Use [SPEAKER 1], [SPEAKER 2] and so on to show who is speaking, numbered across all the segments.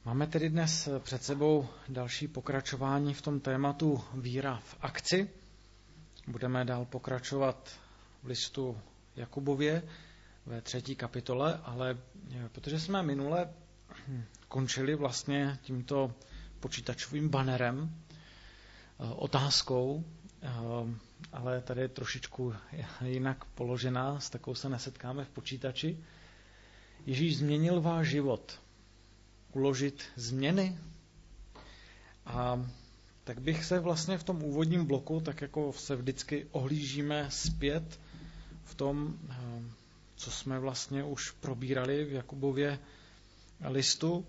[SPEAKER 1] Máme tedy dnes před sebou další pokračování v tom tématu víra v akci. Budeme dál pokračovat v listu Jakubově ve 3. kapitole, ale protože jsme minule končili vlastně tímto počítačovým bannerem, otázkou, ale tady je trošičku jinak položená, s takovou se nesetkáme v počítači. Ježíš změnil váš život. Uložit změny. A tak bych se vlastně v tom úvodním bloku, tak jako se vždycky ohlížíme zpět v tom, co jsme vlastně už probírali v Jakubově listu,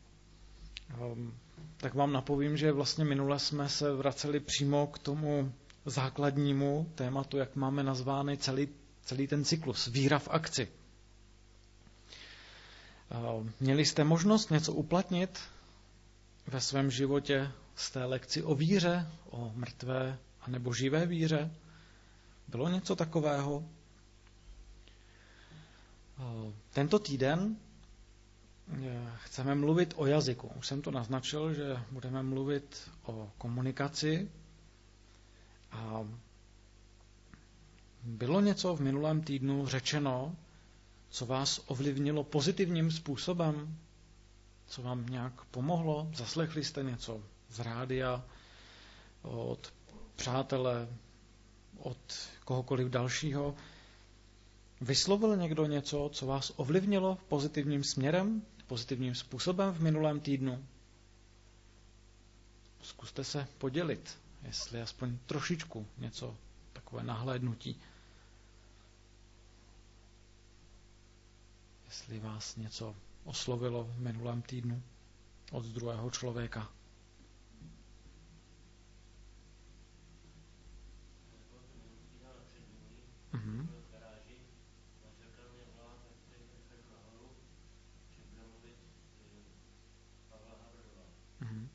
[SPEAKER 1] tak vám napovím, že vlastně minule jsme se vraceli přímo k tomu základnímu tématu, jak máme nazvány celý ten cyklus. Víra v akci. Měli jste možnost něco uplatnit ve svém životě z té lekci o víře, o mrtvé anebo živé víře? Bylo něco takového? Tento týden chceme mluvit o jazyku. Už jsem to naznačil, že budeme mluvit o komunikaci. A bylo něco v minulém týdnu řečeno, co vás ovlivnilo pozitivním způsobem, co vám nějak pomohlo? Zaslechli jste něco z rádia, od přátele, od kohokoliv dalšího? Vyslovil někdo něco, co vás ovlivnilo pozitivním směrem, pozitivním způsobem v minulém týdnu? Zkuste se podělit, jestli aspoň trošičku něco, takové nahlédnutí. Jestli vás něco oslovilo v minulém týdnu od druhého člověka. Mhm. Mhm.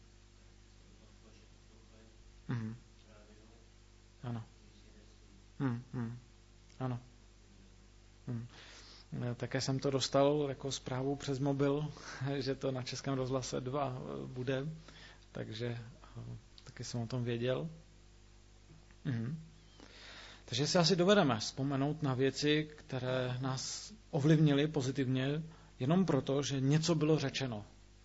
[SPEAKER 1] Mhm. Ano. Mhm. Ano. Mhm. Také jsem to dostal jako zprávu přes mobil, že to na Českém rozhlase 2 bude, takže taky jsem o tom věděl. Takže si asi dovedeme vzpomenout na věci, které nás ovlivnily pozitivně, jenom proto, že něco bylo řečeno.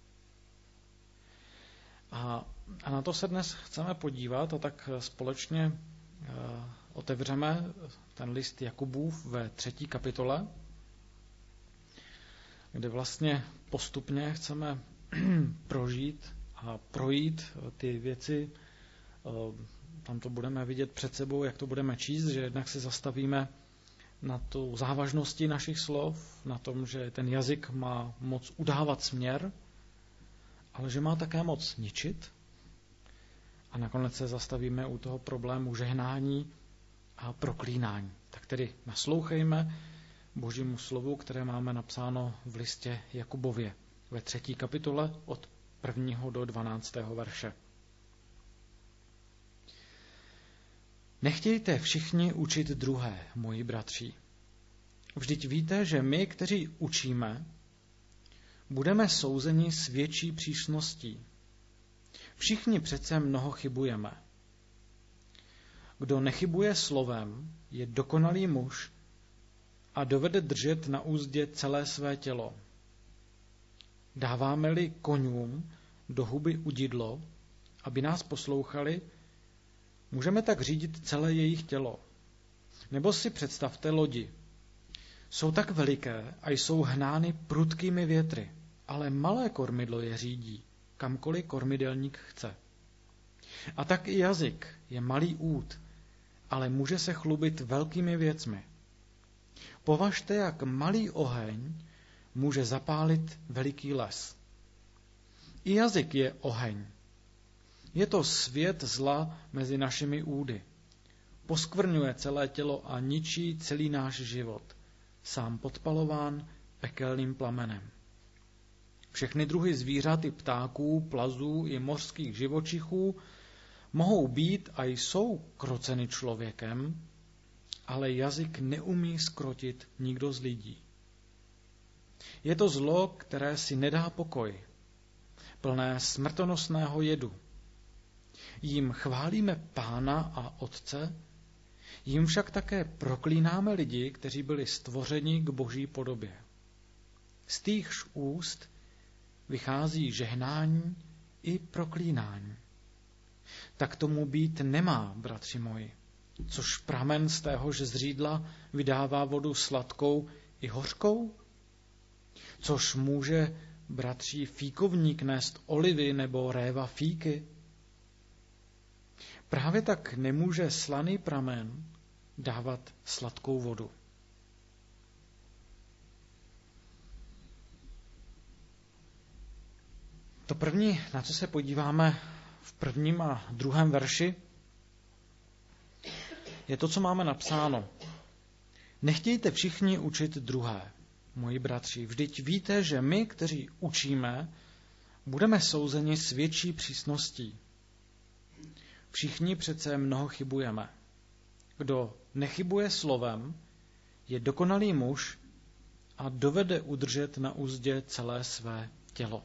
[SPEAKER 1] A na to se dnes chceme podívat, a tak společně otevřeme ten list Jakubův ve 3. kapitole, kde vlastně postupně chceme prožít a projít ty věci. Tam to budeme vidět před sebou, jak to budeme číst, že jednak se zastavíme na tu závažnosti našich slov, na tom, že ten jazyk má moc udávat směr, ale že má také moc ničit. A nakonec se zastavíme u toho problému žehnání a proklínání. Tak tedy naslouchejme Božímu slovu, které máme napsáno v listě Jakubově ve 3. kapitole od 1. do 12. verše. Nechtějte všichni učit druhé, moji bratři. Vždyť víte, že my, kteří učíme, budeme souzeni s větší přísností. Všichni přece mnoho chybujeme. Kdo nechybuje slovem, je dokonalý muž a dovede držet na úzdě celé své tělo. Dáváme-li koňům do huby udidlo, aby nás poslouchali, můžeme tak řídit celé jejich tělo. Nebo si představte lodi. Jsou tak veliké a jsou hnány prudkými větry, ale malé kormidlo je řídí, kamkoliv kormidelník chce. A tak i jazyk je malý út, ale může se chlubit velkými věcmi. Považte, jak malý oheň může zapálit veliký les. I jazyk je oheň. Je to svět zla mezi našimi údy. Poskvrňuje celé tělo a ničí celý náš život, sám podpalován pekelným plamenem. Všechny druhy zvířat i ptáků, plazů i mořských živočichů mohou být a jsou kroceny člověkem, ale jazyk neumí zkrotit nikdo z lidí. Je to zlo, které si nedá pokoj. plné smrtonosného jedu. Jím chválíme Pána a Otce, jím však také proklínáme lidi, kteří byli stvořeni k Boží podobě. Z týchž úst vychází žehnání i proklínání. Tak tomu být nemá, bratři moji, což pramen z téhož zřídla vydává vodu sladkou i hořkou? Což může bratří fíkovník nést olivy nebo réva fíky? Právě tak nemůže slaný pramen dávat sladkou vodu. To první, na co se podíváme v 1. a 2. verši, je to, co máme napsáno. Nechtějte všichni učit druhé, moji bratři. Vždyť víte, že my, kteří učíme, budeme souzeni s větší přísností. Všichni přece mnoho chybujeme. Kdo nechybuje slovem, je dokonalý muž a dovede udržet na úzdě celé své tělo.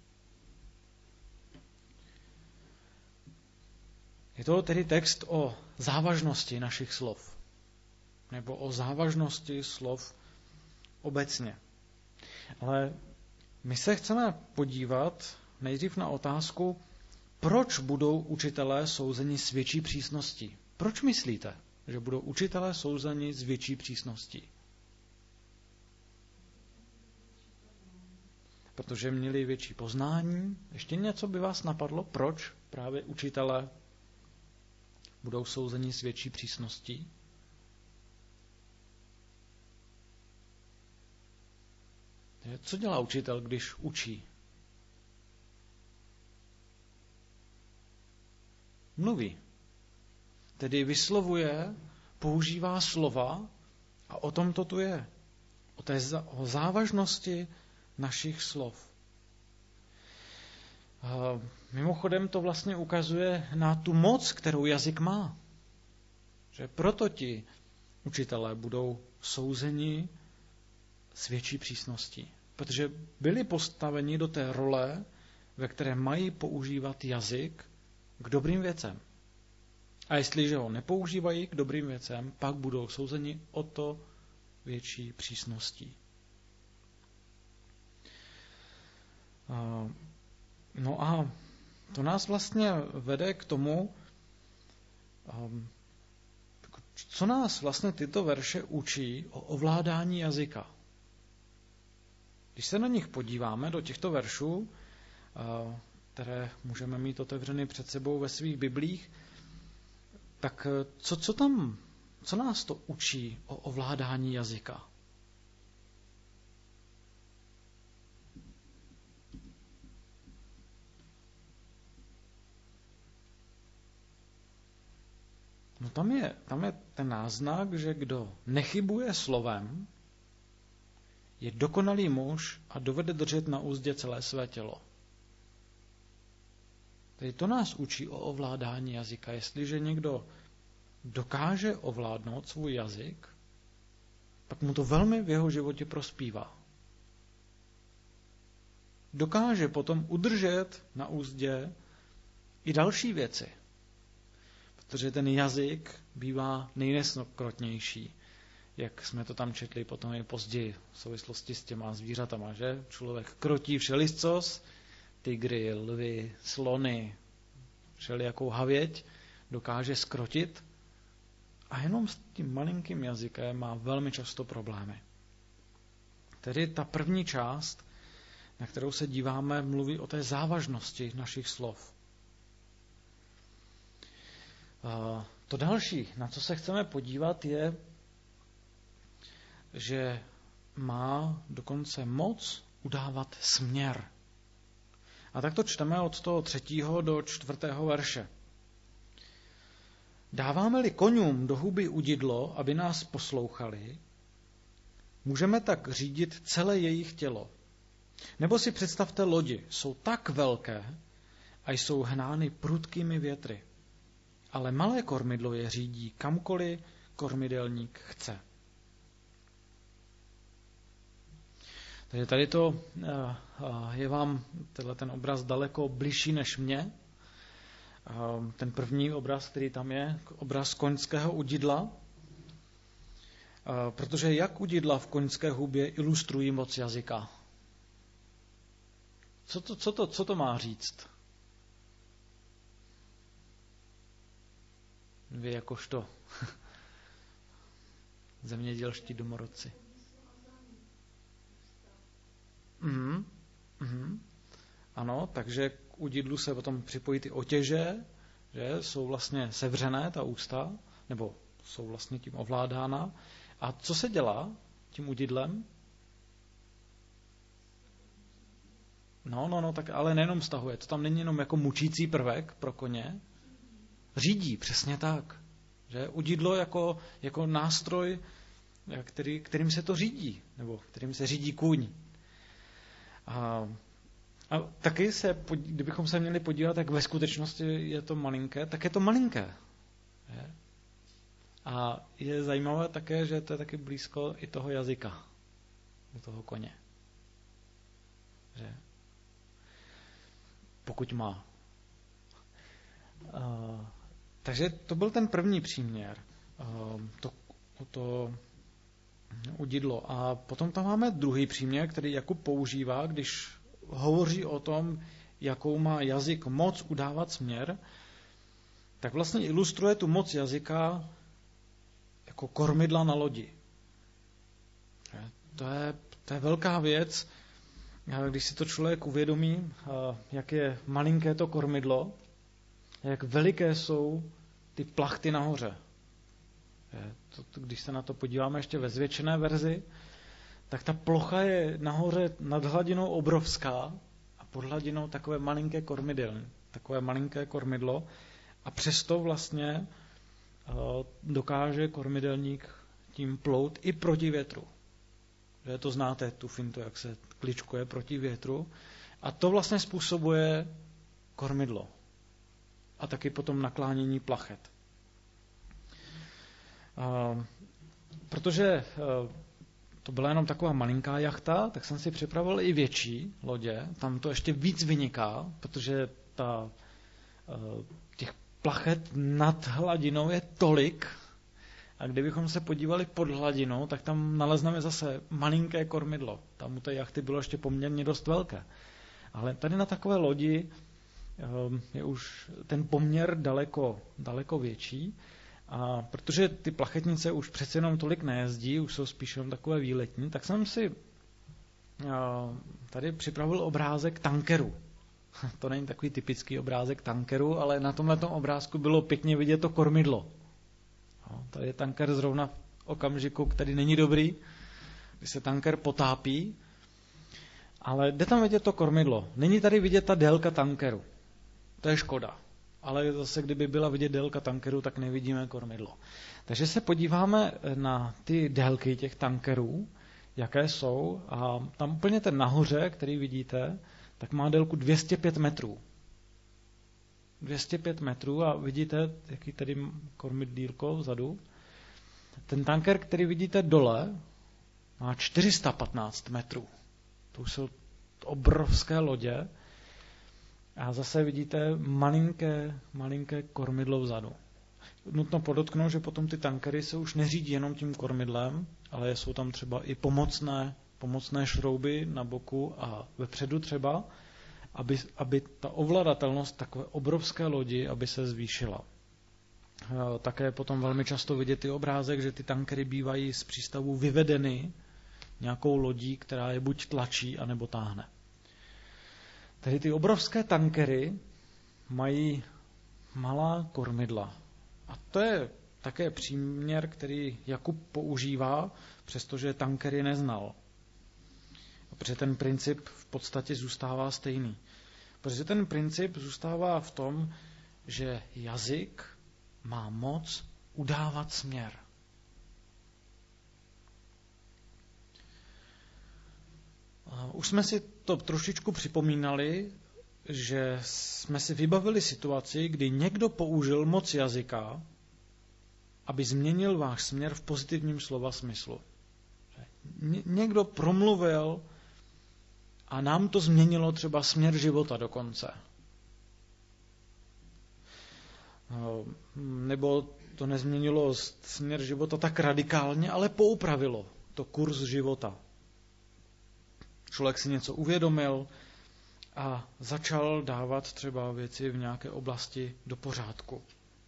[SPEAKER 1] Je to tedy text o závažnosti našich slov, nebo o závažnosti slov obecně. Ale my se chceme podívat nejdřív na otázku, proč budou učitelé souzeni s větší přísností. Proč myslíte, že budou učitelé souzeni s větší přísností? Protože měli větší poznání. Ještě něco by vás napadlo, proč právě učitelé budou souzeni s větší přísností? Co dělá učitel, když učí? Mluví. Tedy vyslovuje, používá slova a o tom to tu je. O závažnosti našich slov. Mimochodem to vlastně ukazuje na tu moc, kterou jazyk má. Že proto ti učitelé budou souzeni s větší přísností. Protože byli postaveni do té role, ve které mají používat jazyk k dobrým věcem. A jestliže ho nepoužívají k dobrým věcem, pak budou souzeni o to větší přísností. No a to nás vlastně vede k tomu, co nás vlastně tyto verše učí o ovládání jazyka. Když se na nich podíváme, do těchto veršů, které můžeme mít otevřeny před sebou ve svých biblích, tak co nás to učí o ovládání jazyka? No tam je ten náznak, že kdo nechybuje slovem, je dokonalý muž a dovede držet na úzdě celé své tělo. Tedy to nás učí o ovládání jazyka. Jestliže někdo dokáže ovládnout svůj jazyk, pak mu to velmi v jeho životě prospívá. Dokáže potom udržet na úzdě i další věci. Protože ten jazyk bývá nejneskrotnější, jak jsme to tam četli potom i později v souvislosti s těma zvířatama, že? Člověk krotí všelicos, tygry, lvy, slony, všelijakou havěť dokáže skrotit a jenom s tím malinkým jazykem má velmi často problémy. Tedy ta první část, na kterou se díváme, mluví o té závažnosti našich slov. To další, na co se chceme podívat, je, že má dokonce moc udávat směr. A tak to čteme od toho 3. do 4. verše. Dáváme-li koňům do huby udidlo, aby nás poslouchali, můžeme tak řídit celé jejich tělo. Nebo si představte lodi, jsou tak velké a jsou hnány prudkými větry. Ale malé kormidlo je řídí kamkoliv kormidelník chce. Takže tady to je vám ten obraz daleko bližší než mě. Ten první obraz, který tam je, obraz koňského udidla, protože jak udidla v koňské hubě ilustrují moc jazyka? Co to má říct? Vy jakožto zemědělští domorodci. Ano, takže k udidlu se potom připojí ty otěže, že jsou vlastně sevřené, ta ústa, nebo jsou vlastně tím ovládána. A co se dělá tím udidlem? No, tak ale nejenom stahuje. To tam není jenom jako mučící prvek pro koně. Řídí, přesně tak. Že udidlo jako nástroj, kterým se to řídí, nebo kterým se řídí kůň. A taky kdybychom se měli podívat, jak ve skutečnosti je to malinké, tak je to malinké. Je? A je zajímavé také, že to je taky blízko i toho jazyka, u toho koně. Že? Pokud má. Takže to byl ten první příměr, to udidlo. A potom tam máme druhý příměr, který Jakub používá, když hovoří o tom, jakou má jazyk moc udávat směr, tak vlastně ilustruje tu moc jazyka jako kormidla na lodi. To je velká věc, když si to člověk uvědomí, jak je malinké to kormidlo, jak veliké jsou ty plachty nahoře. Když se na to podíváme ještě ve zvětšené verzi, tak ta plocha je nahoře nad hladinou obrovská a pod hladinou takové malinké kormidlo a přesto vlastně dokáže kormidelník tím plout i proti větru. Že to znáte, tu fintu, jak se kličkuje proti větru. A to vlastně způsobuje kormidlo. A taky potom naklánění plachet. Protože to byla jenom taková malinká jachta, tak jsem si připravil i větší lodě. Tam to ještě víc vyniká, protože těch plachet nad hladinou je tolik. A kdybychom se podívali pod hladinou, tak tam nalezneme zase malinké kormidlo. Tam u té jachty bylo ještě poměrně dost velké. Ale tady na takové lodi je už ten poměr daleko větší. A protože ty plachetnice už přece jenom tolik nejezdí, už jsou spíš jenom takové výletní, tak jsem si tady připravil obrázek tankeru. To není takový typický obrázek tankeru, ale na tomhletom obrázku bylo pěkně vidět to kormidlo. Tady je tanker zrovna v okamžiku, který není dobrý, kdy se tanker potápí, ale jde tam vidět to kormidlo. Není tady vidět ta délka tankeru. To je škoda. Ale zase, kdyby byla vidět délka tankeru, tak nevidíme kormidlo. Takže se podíváme na ty délky těch tankerů, jaké jsou. A tam úplně ten nahoře, který vidíte, tak má délku 205 metrů. 205 metrů a vidíte, jaký tady kormidlílko vzadu. Ten tanker, který vidíte dole, má 415 metrů. To už jsou obrovské lodě. A zase vidíte malinké kormidlo vzadu. Nutno podotknout, že potom ty tankery se už neřídí jenom tím kormidlem, ale jsou tam třeba i pomocné šrouby na boku a vepředu třeba, aby ta ovladatelnost takové obrovské lodi, aby se zvýšila. Také potom velmi často vidět ty obrázek, že ty tankery bývají z přístavu vyvedeny nějakou lodí, která je buď tlačí, anebo táhne. Tedy ty obrovské tankery mají malá kormidla. A to je také příměr, který Jakub používá, přestože tankery neznal. Protože ten princip v podstatě zůstává stejný. Protože ten princip zůstává v tom, že jazyk má moc udávat směr. Už jsme si to trošičku připomínali, že jsme si vybavili situaci, kdy někdo použil moc jazyka, aby změnil váš směr v pozitivním slova smyslu. Někdo promluvil a nám to změnilo třeba směr života dokonce. Nebo to nezměnilo směr života tak radikálně, ale poupravilo to kurz života. Člověk si něco uvědomil a začal dávat třeba věci v nějaké oblasti do pořádku.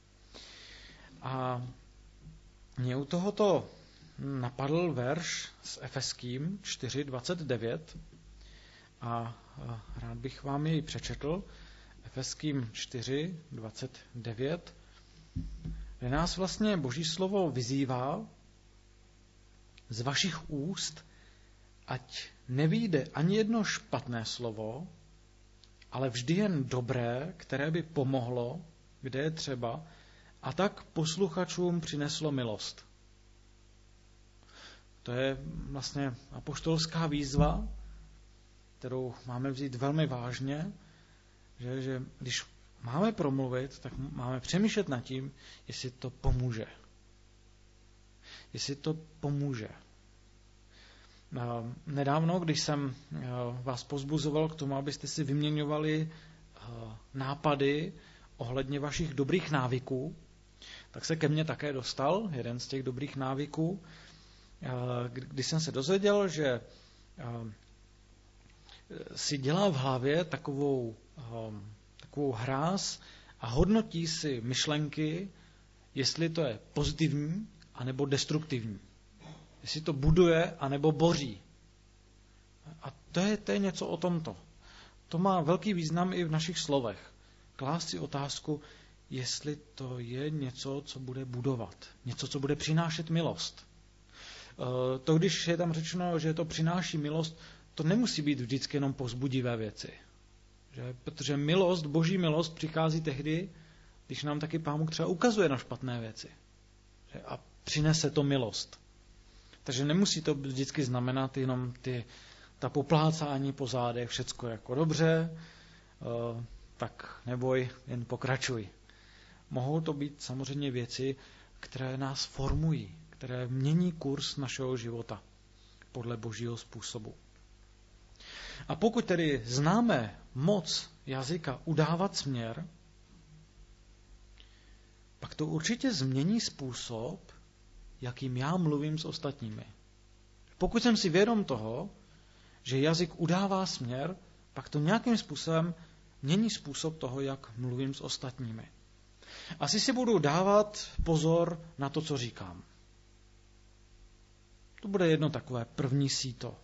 [SPEAKER 1] A mě u tohoto napadl verš s Efeským 4:29 a rád bych vám jej přečetl. Efeským 4:29, kde nás vlastně Boží slovo vyzývá: z vašich úst ať nevyjde ani jedno špatné slovo, ale vždy jen dobré, které by pomohlo, kde je třeba, a tak posluchačům přineslo milost. To je vlastně apoštolská výzva, kterou máme vzít velmi vážně, že když máme promluvit, tak máme přemýšlet nad tím, jestli to pomůže. Jestli to pomůže. Nedávno, když jsem vás povzbuzoval k tomu, abyste si vyměňovali nápady ohledně vašich dobrých návyků, tak se ke mně také dostal jeden z těch dobrých návyků, když jsem se dozvěděl, že si dělá v hlavě takovou hráz a hodnotí si myšlenky, jestli to je pozitivní anebo destruktivní. Jestli to buduje anebo boří. A to je něco o tomto. To má velký význam i v našich slovech. Klást si otázku, jestli to je něco, co bude budovat. Něco, co bude přinášet milost. To, když je tam řečeno, že to přináší milost, to nemusí být vždycky jenom povzbudivé věci. Že? Protože milost, boží milost přichází tehdy, když nám taky Pán Bůh třeba ukazuje na špatné věci. Že? A přinese to milost. Takže nemusí to vždycky znamenat jenom ta poplácání po zádech, všecko jako dobře, tak neboj, jen pokračuj. Mohou to být samozřejmě věci, které nás formují, které mění kurz našeho života podle božího způsobu. A pokud tedy známe moc jazyka udávat směr, pak to určitě změní způsob, jakým já mluvím s ostatními. Pokud jsem si vědom toho, že jazyk udává směr, pak to nějakým způsobem mění způsob toho, jak mluvím s ostatními. Asi si budu dávat pozor na to, co říkám. To bude jedno takové první síto.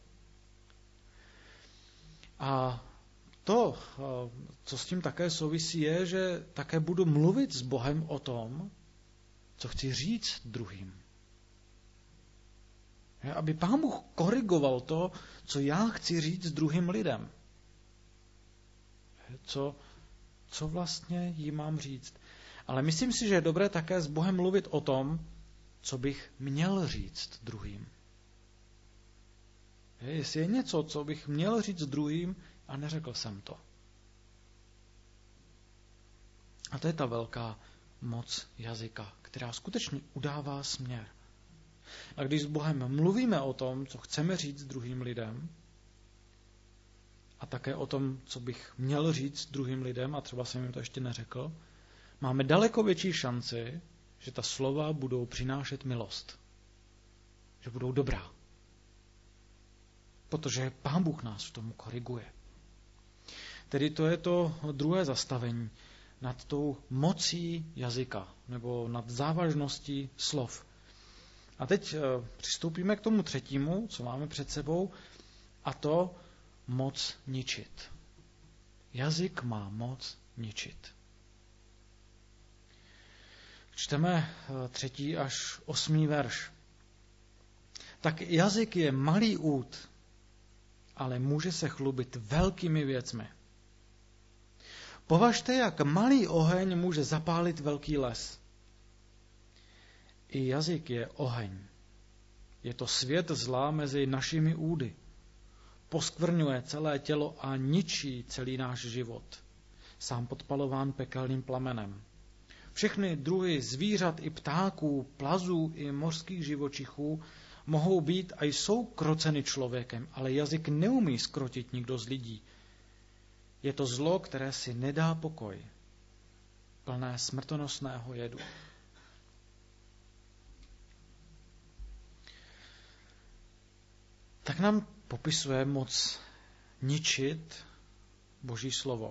[SPEAKER 1] A to, co s tím také souvisí, je, že také budu mluvit s Bohem o tom, co chci říct druhým. Aby Pán Bůh korigoval to, co já chci říct druhým lidem. Co vlastně jim mám říct. Ale myslím si, že je dobré také s Bohem mluvit o tom, co bych měl říct druhým. Jestli je něco, co bych měl říct druhým a neřekl jsem to. A to je ta velká moc jazyka, která skutečně udává směr. A když s Bohem mluvíme o tom, co chceme říct druhým lidem, a také o tom, co bych měl říct druhým lidem, a třeba jsem jim to ještě neřekl, máme daleko větší šanci, že ta slova budou přinášet milost. Že budou dobrá. Protože Pán Bůh nás v tom koriguje. Tedy to je to druhé zastavení nad tou mocí jazyka, nebo nad závažností slov. A teď přistoupíme k tomu třetímu, co máme před sebou, a to moc ničit. Jazyk má moc ničit. Čteme 3. až 8. verš. Tak jazyk je malý út, ale může se chlubit velkými věcmi. Považte, jak malý oheň může zapálit velký les. I jazyk je oheň. Je to svět zla mezi našimi údy. Poskvrňuje celé tělo a ničí celý náš život. Sám podpalován pekelným plamenem. Všechny druhy zvířat i ptáků, plazů i mořských živočichů mohou být a jsou kroceny člověkem, ale jazyk neumí skrotit nikdo z lidí. Je to zlo, které si nedá pokoj, plné smrtonosného jedu. Tak nám popisuje moc ničit Boží slovo.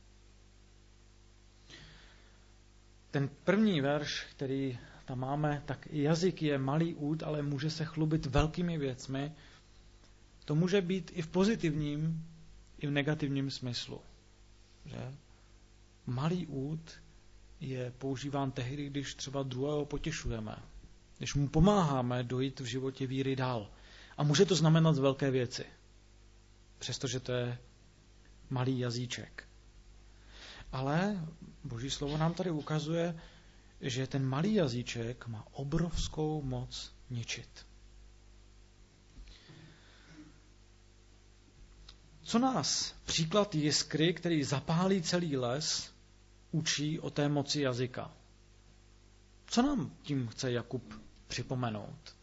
[SPEAKER 1] Ten první verš, který tam máme, tak jazyk je malý út, ale může se chlubit velkými věcmi. To může být i v pozitivním, i v negativním smyslu. Že? Malý út je používán tehdy, když třeba druhého potěšujeme, když mu pomáháme dojít v životě víry dál. A může to znamenat velké věci, přestože to je malý jazyček. Ale Boží slovo nám tady ukazuje, že ten malý jazyček má obrovskou moc ničit. Co nás příklad jiskry, který zapálí celý les, učí o té moci jazyka? Co nám tím chce Jakub připomenout?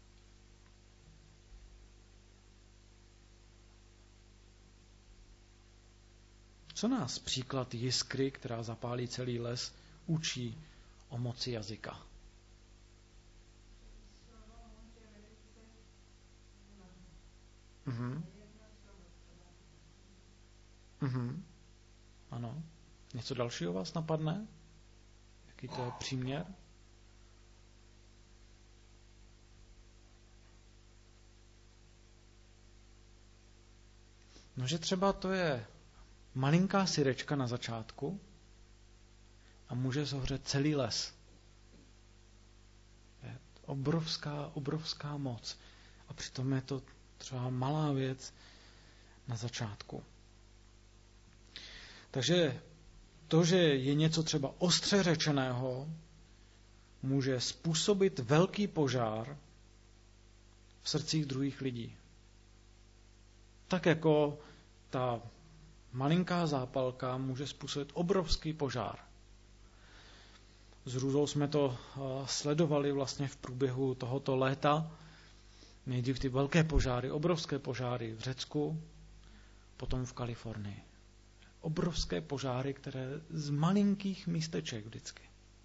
[SPEAKER 1] Co nás příklad jiskry, která zapálí celý les, učí o moci jazyka? Ano. Něco dalšího vás napadne? Jaký to je příměr? No, že třeba to je malinká syrečka na začátku a může zohřet celý les. Je obrovská moc. A přitom je to třeba malá věc na začátku. Takže to, že je něco třeba ostře řečeného, může způsobit velký požár v srdcích druhých lidí. Tak jako ta malinká zápalka může způsobit obrovský požár. S Růzou jsme to sledovali vlastně v průběhu tohoto léta. Nejdřív ty velké požáry, obrovské požáry v Řecku, potom v Kalifornii. Obrovské požáry, které z malinkých místeček vždycky.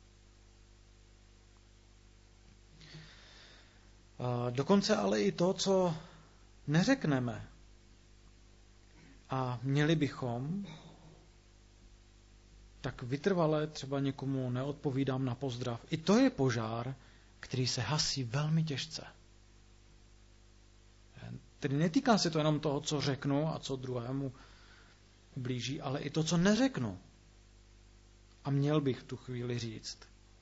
[SPEAKER 1] Dokonce ale i to, co neřekneme a měli bychom, tak vytrvale třeba někomu neodpovídám na pozdrav. I to je požár, který se hasí velmi těžce. Tedy netýká se to jenom toho, co řeknu a co druhému ublíží, ale i to, co neřeknu. A měl bych v tu chvíli říct.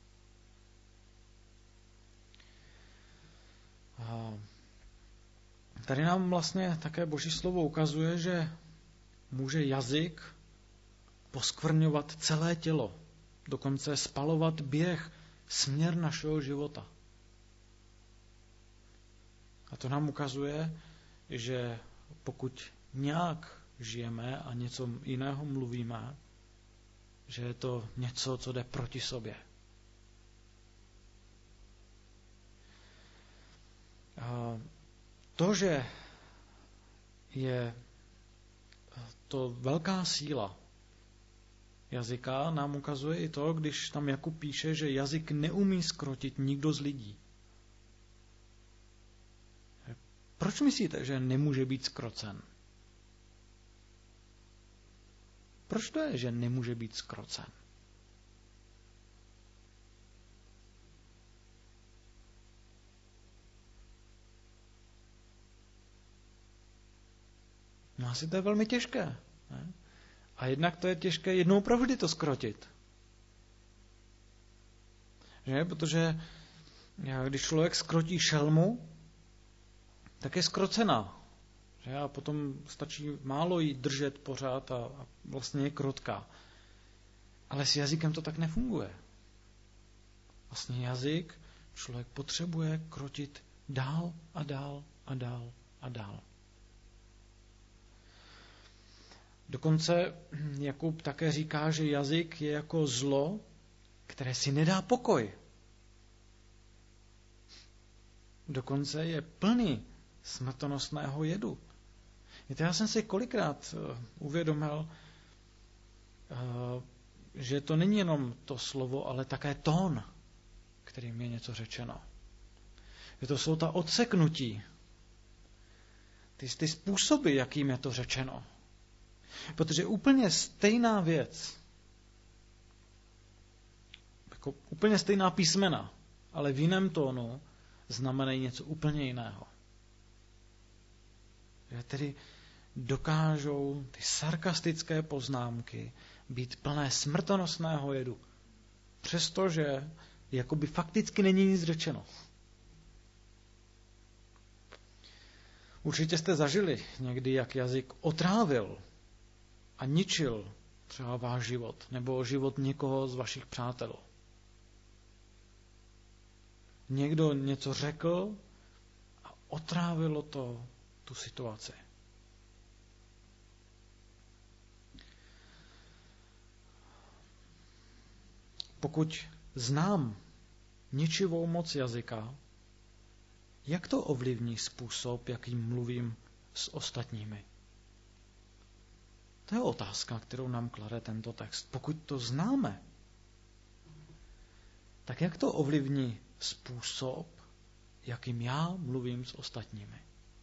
[SPEAKER 1] A tady nám vlastně také Boží slovo ukazuje, že může jazyk poskvrňovat celé tělo, dokonce spalovat běh, směr našeho života. A to nám ukazuje, že pokud nějak žijeme a něco jiného mluvíme, že je to něco, co jde proti sobě. A to, že je to velká síla jazyka, nám ukazuje i to, když tam Jakub píše, že jazyk neumí zkrotit nikdo z lidí. Proč myslíte, že nemůže být zkrocen? Proč to je, že nemůže být zkrocen? No asi to je velmi těžké. Ne? A jednak to je těžké jednou provždy to zkrotit. Že? Protože když člověk zkrotí šelmu, tak je zkrocená. Že? A potom stačí málo jí držet pořád a vlastně je krotká. Ale s jazykem to tak nefunguje. Vlastně jazyk člověk potřebuje krotit dál a dál a dál a dál. Dokonce Jakub také říká, že jazyk je jako zlo, které si nedá pokoj. dokonce je plný smrtonosného jedu. Víte, já jsem si kolikrát uvědomil, že to není jenom to slovo, ale také tón, kterým je něco řečeno. Že to jsou ta odseknutí, ty způsoby, jakým je to řečeno. Protože úplně stejná věc, jako úplně stejná písmena, ale v jiném tónu, znamenají něco úplně jiného. Že tedy dokážou ty sarkastické poznámky být plné smrtonosného jedu, přestože jakoby fakticky není nic řečeno. Určitě jste zažili někdy, jak jazyk otrávil a ničil třeba váš život nebo život někoho z vašich přátel. Někdo něco řekl a otrávilo to tu situaci. Pokud znám ničivou moc jazyka, jak to ovlivní způsob, jakým mluvím s ostatními? To je otázka, kterou nám klade tento text. Pokud to známe, tak jak to ovlivní způsob, jakým já mluvím s ostatními?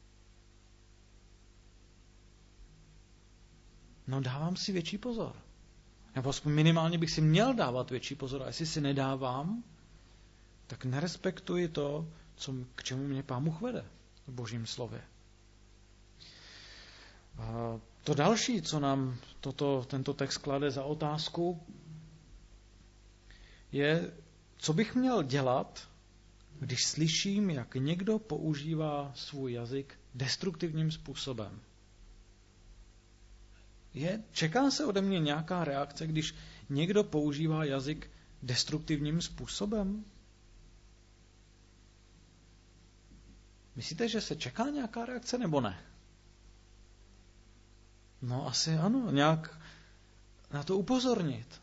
[SPEAKER 1] No, dávám si větší pozor. Nebo aspoň minimálně bych si měl dávat větší pozor. A jestli si nedávám, tak nerespektuji to, k čemu mě Pán Bůh vede v Božím slově. A to další, co nám tento text klade za otázku, je, co bych měl dělat, když slyším, jak někdo používá svůj jazyk destruktivním způsobem. Čeká se ode mě nějaká reakce, když někdo používá jazyk destruktivním způsobem? Myslíte, že se čeká nějaká reakce, nebo ne? No asi ano, nějak na to upozornit.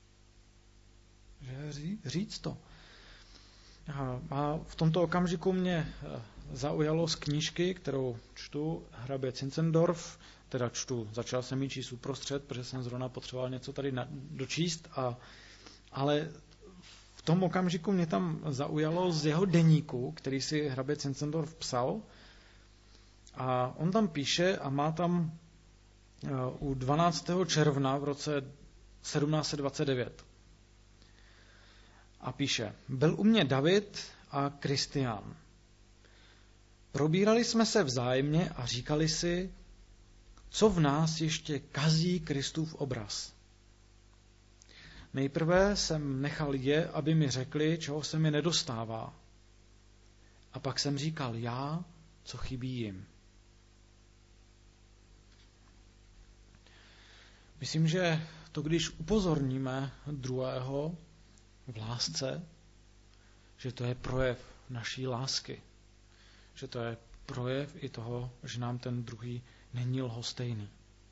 [SPEAKER 1] Že říct to. A v tomto okamžiku mě zaujalo z knížky, kterou čtu, Hrabě Zinzendorf, začal jsem ji číst uprostřed, protože jsem zrovna potřeboval něco tady dočíst, ale v tom okamžiku mě tam zaujalo z jeho deníku, který si hrabě Zinzendorf psal, a on tam píše a má tam u 12. června v roce 1729. A píše: Byl u mě David a Kristián. Probírali jsme se vzájemně a říkali si, co v nás ještě kazí Kristův obraz. Nejprve jsem nechal je, aby mi řekli, čeho se mi nedostává. A pak jsem říkal já, co chybí jim. Myslím, že to, když upozorníme druhého v lásce, že to je projev naší lásky. Že to je projev i toho, že nám ten druhý není lhostejný.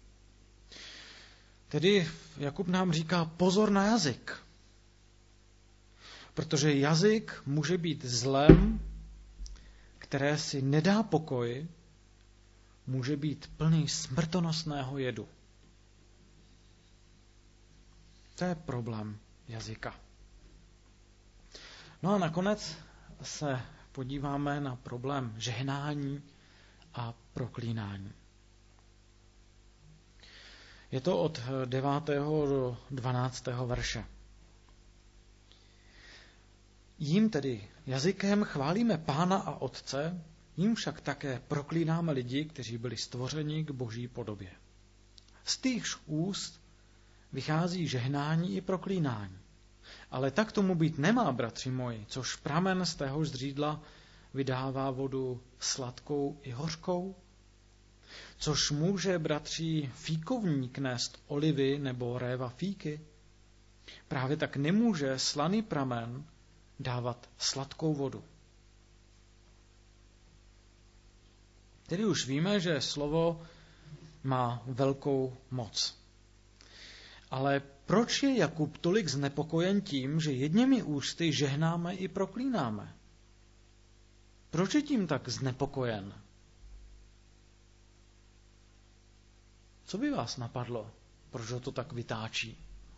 [SPEAKER 1] Tedy Jakub nám říká pozor na jazyk. Protože jazyk může být zlem, které si nedá pokoj, může být plný smrtonosného jedu. To je problém jazyka. No a nakonec se podíváme na problém žehnání a proklínání. Je to od 9. do 12. verše. Jím tedy jazykem chválíme Pána a Otce, jím však také proklínáme lidi, kteří byli stvořeni k Boží podobě. Z týchž úst vychází žehnání i proklínání. Ale tak tomu být nemá, bratři moji, což pramen z téhož zřídla vydává vodu sladkou i hořkou? Což může, bratří, fíkovník nést olivy nebo réva fíky? Právě tak nemůže slaný pramen dávat sladkou vodu. Tedy už víme, že slovo má velkou moc. Ale proč je Jakub tolik znepokojen tím, že jedněmi ústy žehnáme i proklínáme? Proč je tím tak znepokojen? Co by vás napadlo? Proč ho to tak vytáčí?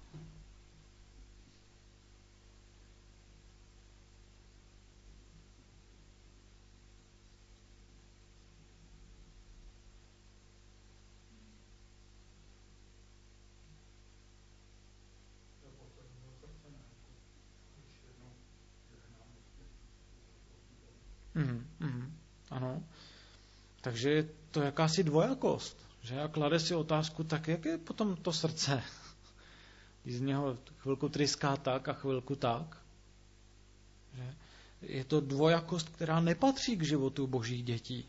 [SPEAKER 1] Ano. Takže je to jakási dvojakost. Že? A klade si otázku, tak jak je potom to srdce? Z něho chvilku tryská tak a chvilku tak. Že? Je to dvojakost, která nepatří k životu božích dětí.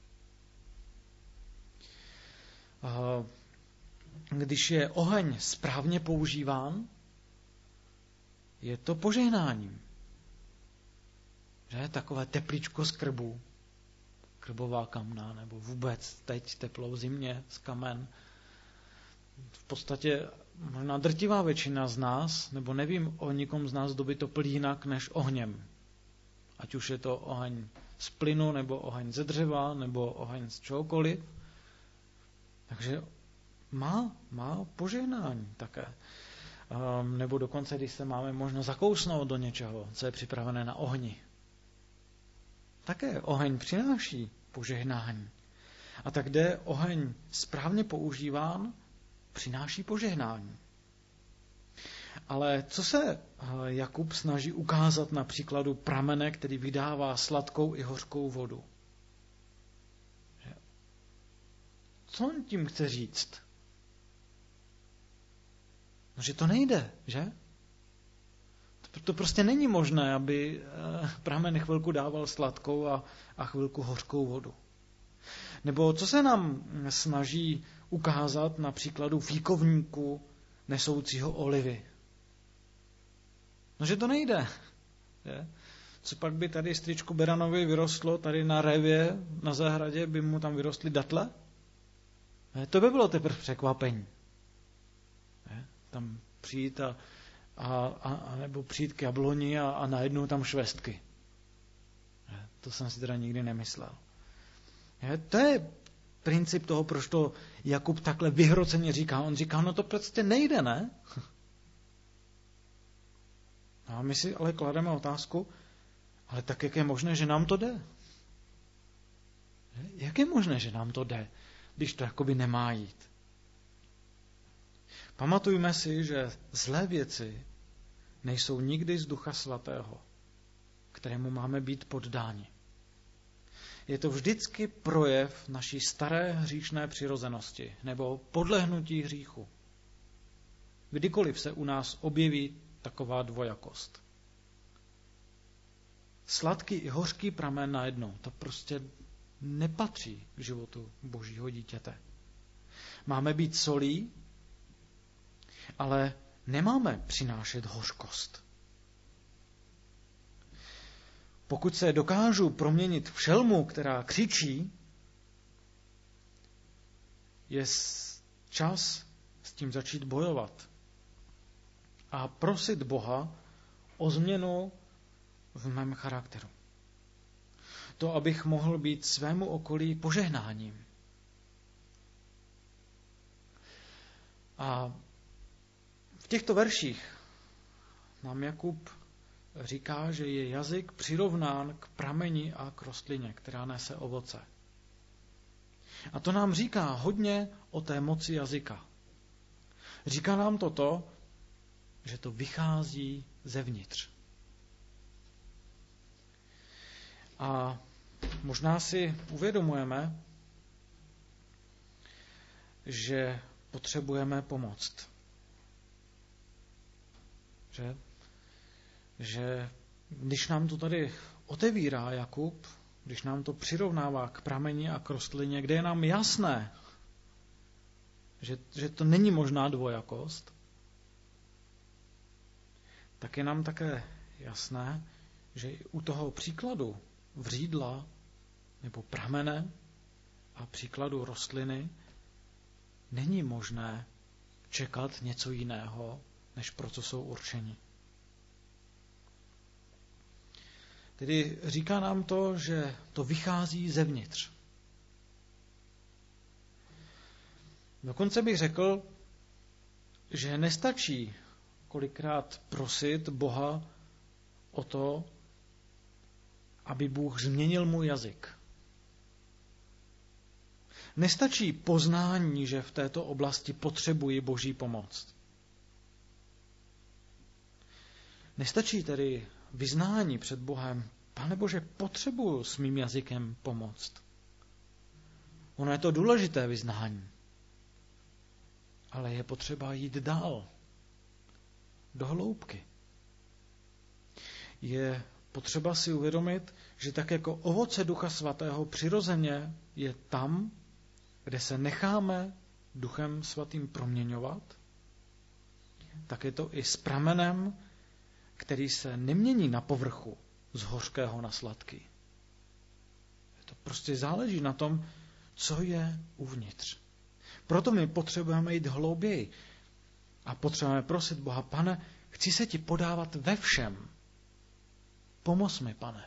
[SPEAKER 1] Když je oheň správně používán, je to požehnáním. Že? Takové teplíčko z krbu, krbová kamna, nebo vůbec teď teplo v zimě z kamen. V podstatě možná drtivá většina z nás, nebo nevím o nikom z nás, kdo by to plí jinak než ohněm. Ať už je to oheň z plynu, nebo oheň ze dřeva, nebo oheň z čehokoliv. Takže má požehnání také. Nebo dokonce, když se máme možno zakousnout do něčeho, co je připravené na ohni. Také oheň přináší požehnání. A tak, kde oheň správně používán, přináší požehnání. Ale co se Jakub snaží ukázat na příkladu pramene, který vydává sladkou i hořkou vodu? Co on tím chce říct? No, že to nejde, že? To prostě není možné, aby pramen chvilku dával sladkou a chvilku hořkou vodu. Nebo co se nám snaží ukázat na příkladu fíkovníku nesoucího olivy? No, že to nejde. Je? Co pak by tady strýčku Beranovi vyrostlo, tady na révě, na zahradě, by mu tam vyrostly datle? To by bylo teprve překvapení. Je? Tam přijít a nebo přijít k jabloni a najednou tam švestky. To jsem si teda nikdy nemyslel. To je princip toho, proč to Jakub takhle vyhroceně říká. On říká, no to prostě nejde, ne? A my si ale klademe otázku, ale tak jak je možné, že nám to jde? Jak je možné, že nám to jde, když to jakoby nemá jít? Pamatujme si, že zlé věci nejsou nikdy z Ducha Svatého, kterému máme být poddáni. Je to vždycky projev naší staré hříšné přirozenosti nebo podlehnutí hříchu. Kdykoliv se u nás objeví taková dvojakost. Sladký i hořký pramen najednou, to prostě nepatří k životu božího dítěte. Máme být solí, ale nemáme přinášet hořkost. Pokud se dokážu proměnit v šelmu, která křičí, je čas s tím začít bojovat a prosit Boha o změnu v mém charakteru. To, abych mohl být svému okolí požehnáním. A v těchto verších nám Jakub říká, že je jazyk přirovnán k prameni a k rostlině, která nese ovoce. A to nám říká hodně o té moci jazyka. Říká nám to, že to vychází zevnitř. A možná si uvědomujeme, že potřebujeme pomoct. Že když nám to tady otevírá Jakub, když nám to přirovnává k prameni a k rostlině, kde je nám jasné, že to není možná dvojakost, tak je nám také jasné, že u toho příkladu vřídla nebo pramene a příkladu rostliny není možné čekat něco jiného, než pro co jsou určeni. Tedy říká nám to, že to vychází zevnitř. Dokonce bych řekl, že nestačí kolikrát prosit Boha o to, aby Bůh změnil můj jazyk. Nestačí poznání, že v této oblasti potřebuji Boží pomoc. Nestačí tedy vyznání před Bohem, Pane Bože, potřebuju s mým jazykem pomoct. Ono je to důležité vyznání, ale je potřeba jít dál, do hloubky. Je potřeba si uvědomit, že tak jako ovoce Ducha Svatého přirozeně je tam, kde se necháme Duchem Svatým proměňovat, tak je to i s pramenem, který se nemění na povrchu z hořkého na sladký. To prostě záleží na tom, co je uvnitř. Proto my potřebujeme jít hlouběji a potřebujeme prosit Boha, Pane, chci se ti podávat ve všem. Pomoz mi, Pane.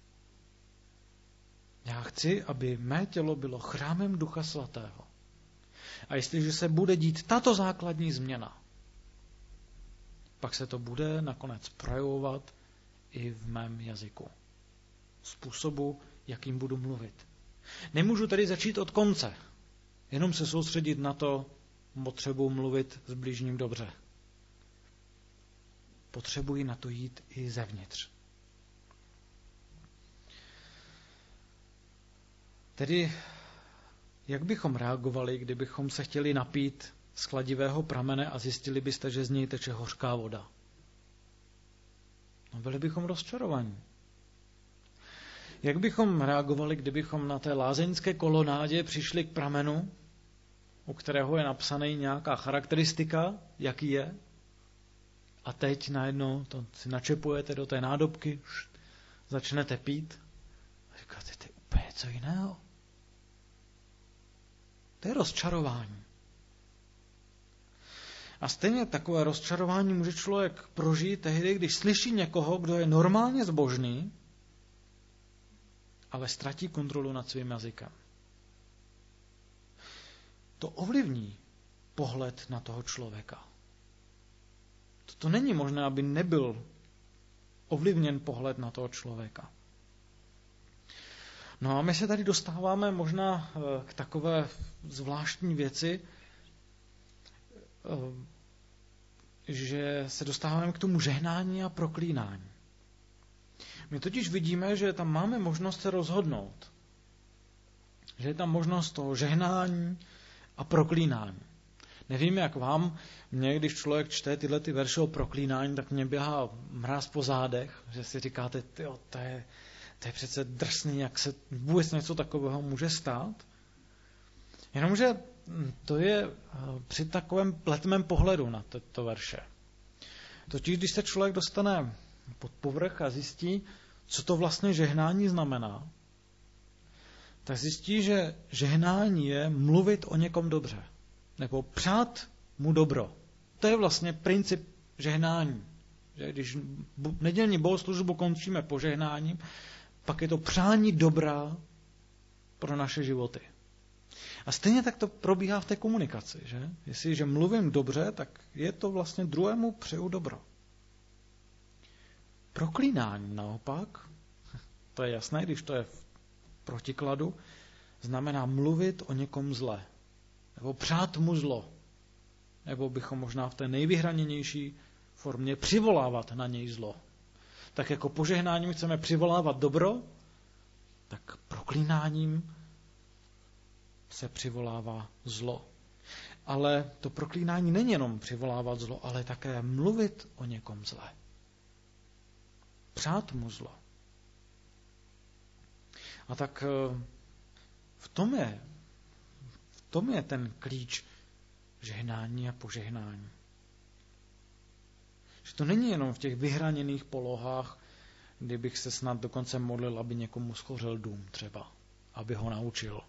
[SPEAKER 1] Já chci, aby mé tělo bylo chrámem Ducha Svatého. A jestliže se bude dít tato základní změna, pak se to bude nakonec projevovat i v mém jazyku. Způsobu, jakým budu mluvit. Nemůžu tedy začít od konce. Jenom se soustředit na to, potřebuji mluvit s bližním dobře. Potřebuji na to jít i zevnitř. Tedy, jak bychom reagovali, kdybychom se chtěli napít z chladivého pramene a zjistili byste, že z něj teče hořká voda? No, byli bychom rozčarovaní. Jak bychom reagovali, kdybychom na té lázeňské kolonádě přišli k pramenu, u kterého je napsaný nějaká charakteristika, jaký je, a teď najednou to si načepujete do té nádobky, začnete pít a říkáte, to je úplně něco jiného. To je rozčarování. A stejně takové rozčarování může člověk prožít tehdy, když slyší někoho, kdo je normálně zbožný, ale ztratí kontrolu nad svým jazykem. To ovlivní pohled na toho člověka. To není možné, aby nebyl ovlivněn pohled na toho člověka. No a my se tady dostáváme možná k takové zvláštní věci, že se dostáváme k tomu žehnání a proklínání. My totiž vidíme, že tam máme možnost se rozhodnout. Že je tam možnost toho žehnání a proklínání. Nevím, jak vám, když člověk čte tyhle ty verše o proklínání, tak mě běhá mráz po zádech, že si říkáte, tyjo, to je přece drsný, jak se vůbec něco takového může stát. Jenomže to je při takovém pletmém pohledu na tyto verše. Totiž, když se člověk dostane pod povrch a zjistí, co to vlastně žehnání znamená, tak zjistí, že žehnání je mluvit o někom dobře. Nebo přát mu dobro. To je vlastně princip žehnání. Že když nedělní bohoslužbu končíme požehnáním, pak je to přání dobra pro naše životy. A stejně tak to probíhá v té komunikaci. Že? Jestliže mluvím dobře, tak je to vlastně druhému přeju dobro. Proklínání naopak, to je jasné, když to je v protikladu, znamená mluvit o někom zle. Nebo přát mu zlo. Nebo bychom možná v té nejvyhraněnější formě přivolávat na něj zlo. Tak jako požehnáním chceme přivolávat dobro, tak proklínáním se přivolává zlo. Ale to proklínání není jenom přivolávat zlo, ale také mluvit o někom zle. Přát mu zlo. A tak v tom je ten klíč žehnání a požehnání. Že to není jenom v těch vyhraněných polohách, kdybych se snad dokonce modlil, aby někomu schořel dům třeba, aby ho naučil.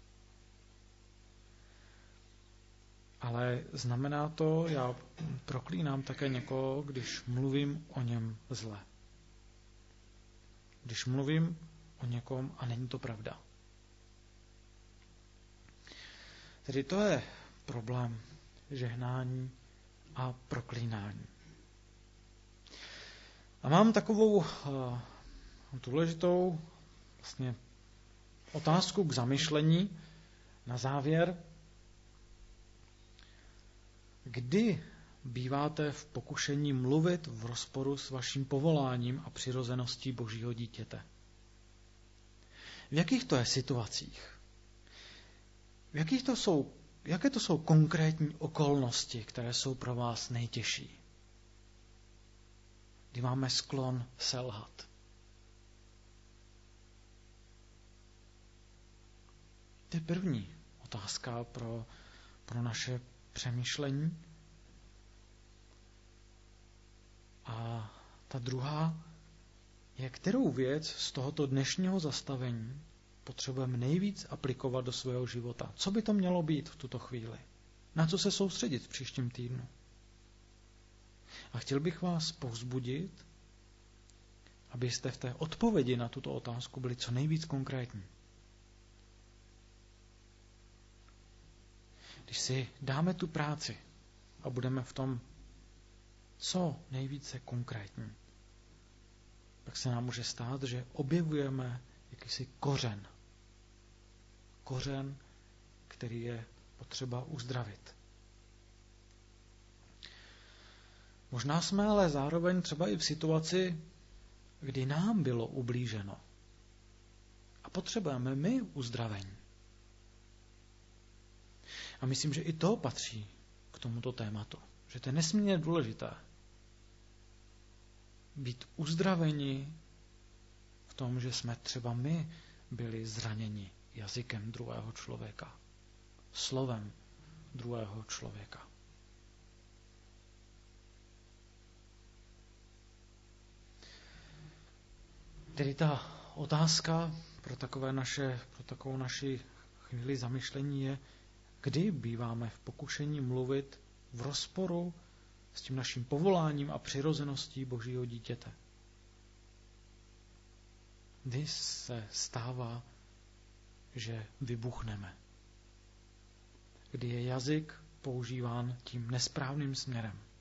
[SPEAKER 1] Ale znamená to, já proklínám také někoho, když mluvím o něm zle. když mluvím o někom a není to pravda. Tedy to je problém žehnání a proklínání. A mám takovou důležitou vlastně otázku k zamyšlení na závěr. Kdy býváte v pokušení mluvit v rozporu s vaším povoláním a přirozeností Božího dítěte? V jakých to je situacích? Jaké to jsou konkrétní okolnosti, které jsou pro vás nejtěžší? Kdy máme sklon selhat? To je první otázka pro naše přemýšlení. A ta druhá je, kterou věc z tohoto dnešního zastavení potřebujeme nejvíc aplikovat do svého života. Co by to mělo být v tuto chvíli? Na co se soustředit v příštím týdnu? A chtěl bych vás povzbudit, abyste v té odpovědi na tuto otázku byli co nejvíc konkrétní. Když si dáme tu práci a budeme v tom co nejvíce konkrétní, tak se nám může stát, že objevujeme jakýsi kořen. Kořen, který je potřeba uzdravit. Možná jsme ale zároveň třeba i v situaci, kdy nám bylo ublíženo. A potřebujeme my uzdravení. A myslím, že i to patří k tomuto tématu. Že to je nesmírně důležité. Být uzdraveni v tom, že jsme třeba my byli zraněni jazykem druhého člověka. Slovem druhého člověka. Tedy ta otázka pro takovou naši chvíli zamyšlení je, kdy býváme v pokušení mluvit v rozporu s tím naším povoláním a přirozeností Božího dítěte. Kdy se stává, že vybuchneme. Kdy je jazyk používán tím nesprávným směrem.